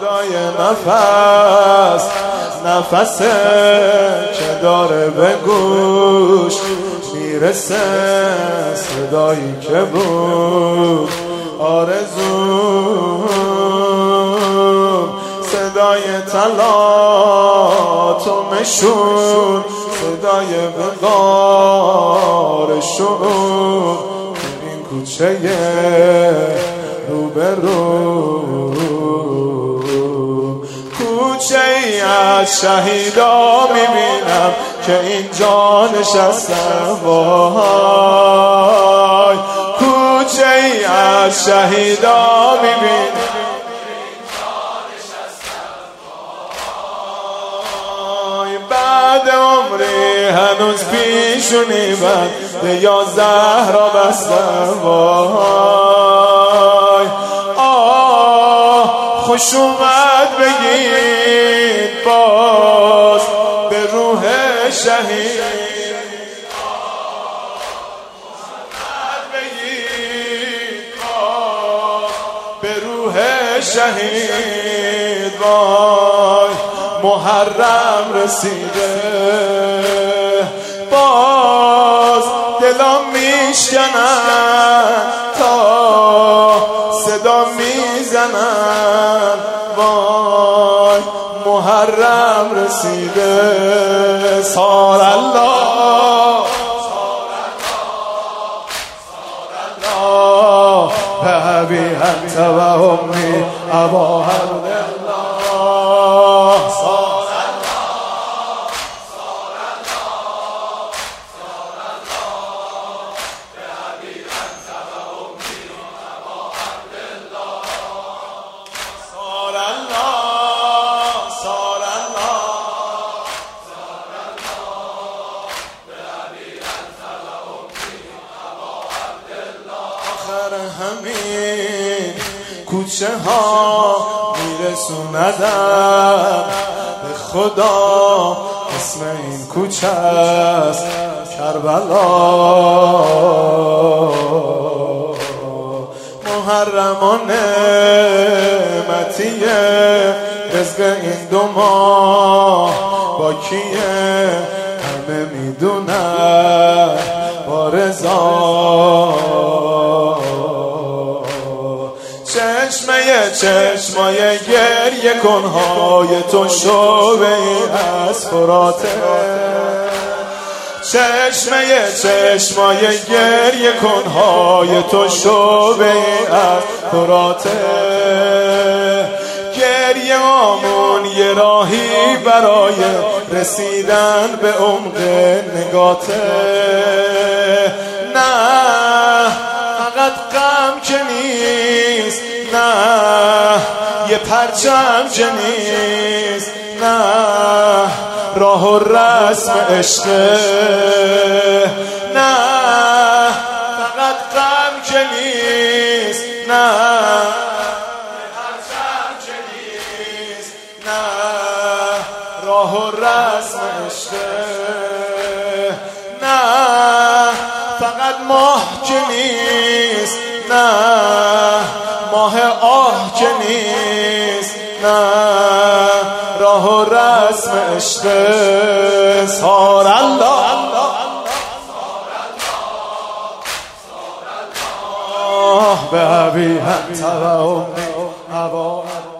صدای نفس نفسه که داره به گوش میرسه، صدایی که بود آرزوم، صدای تلاطمشون، صدای وقارشون این کوچه روبرو، کوچه ای از شهیدا میبینم که اینجا نشستم، وای کوچه ای از شهیدا میبینم بعد عمری هنوز پیشونی بند 11 را بستم، وای خوش اومد بگید باز به روح شهید، به روح شهید، وای محرم رسیده، باز دلم میشکنن تا صدا میزنن، وای محرم رسیده، سار الله به ابی انت و امی ابا عبدالله، سار همین کوچه ها میرسوندم به خدا، اسم این کوچه است کربلا، محرم و نعمتیه رزق این 2 ماه با کیه همه میدونن، با رضا چشمای گریه کنهای تو شعبه از فراته، چشمای گریه کنهای تو شعبه از فراته، گریه آمون یه راهی برای رسیدن به عمق نگاته، نه فقط غم که نیست، نه یه پرچم که نیست، نه راه و رسم عشقه، نه فقط غم که نیست، نه یه پرچم که نیست، نه راه و رسم عشقه، نه فقط ماه که نیست، نه ماه آه که نیست، نه راه و رسم عشق، سار الله به ابی انت و امی ابا